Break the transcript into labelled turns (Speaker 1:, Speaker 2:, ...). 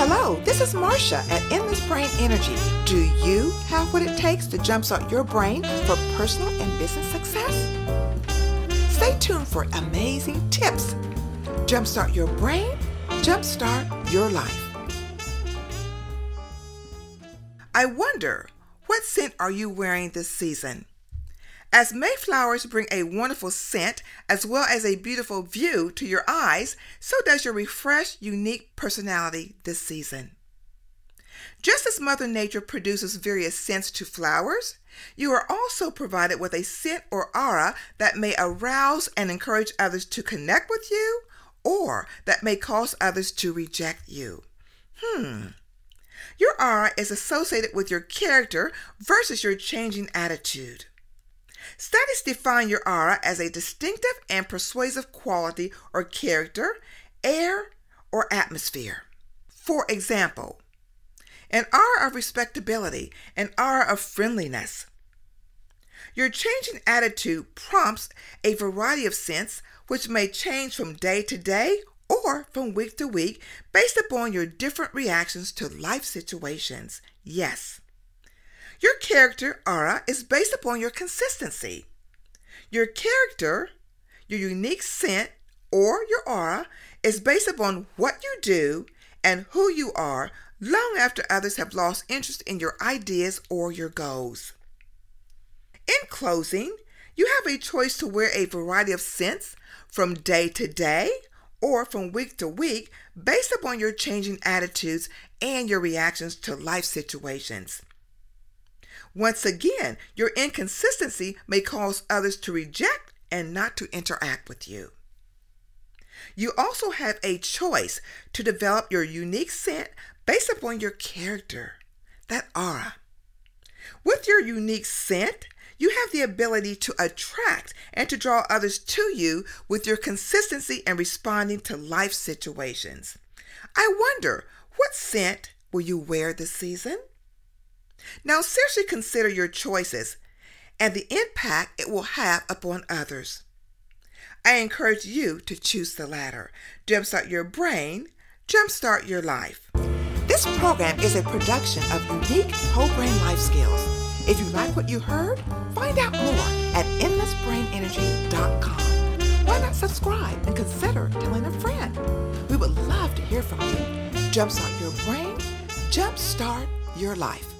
Speaker 1: Hello, this is Marsha at Endless Brain Energy. Do you have what it takes to jumpstart your brain for personal and business success? Stay tuned for amazing tips. Jumpstart your brain, jumpstart your life. I wonder, what scent are you wearing this season? As Mayflowers bring a wonderful scent as well as a beautiful view to your eyes, so does your refreshed, unique personality this season. Just as Mother Nature produces various scents to flowers, you are also provided with a scent or aura that may arouse and encourage others to connect with you, or that may cause others to reject you. Your aura is associated with your character versus your changing attitude. Studies define your aura as a distinctive and persuasive quality or character, air, or atmosphere. For example, an aura of respectability, an aura of friendliness. Your changing attitude prompts a variety of scents which may change from day to day or from week to week based upon your different reactions to life situations. Yes. Your character aura is based upon your consistency. Your character, your unique scent, or your aura is based upon what you do and who you are long after others have lost interest in your ideas or your goals. In closing, you have a choice to wear a variety of scents from day to day or from week to week based upon your changing attitudes and your reactions to life situations. Once again, your inconsistency may cause others to reject and not to interact with you. You also have a choice to develop your unique scent based upon your character, that aura. With your unique scent, you have the ability to attract and to draw others to you with your consistency in responding to life situations. I wonder, what scent will you wear this season? Now seriously consider your choices and the impact it will have upon others. I encourage you to choose the latter. Jumpstart your brain, jumpstart your life. This program is a production of Unique Whole Brain Life Skills. If you like what you heard, find out more at endlessbrainenergy.com. Why not subscribe and consider telling a friend? We would love to hear from you. Jumpstart your brain, jumpstart your life.